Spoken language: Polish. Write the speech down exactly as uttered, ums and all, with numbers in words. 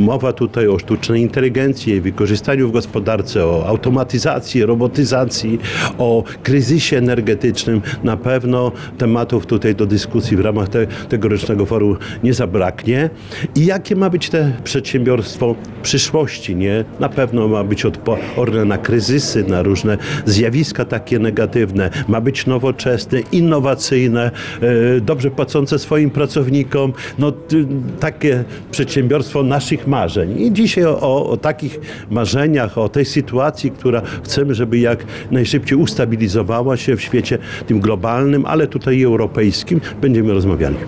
mowa tutaj o sztucznej inteligencji, wykorzystaniu w gospodarce, o automatyzacji, robotyzacji, o kryzysie energetycznym. Na pewno tematów tutaj do dyskusji w ramach te, tegorocznego forum nie zabraknie. I jakie ma być te przedsiębiorstwo przyszłości, nie? Na pewno ma być odporne na kryzysy, na różne zjawiska takie negatywne. Ma być nowoczesne, innowacyjne, e, dobrze płacące swoim pracownikom. No t, takie przedsiębiorstwo naszych marzeń. I dzisiaj o, o takich marzeniach, o tej sytuacji, która chcemy, żeby jak najszybciej ustabilizowała się w świecie tym globalnym, ale tutaj i europejskim, będziemy rozmawiali.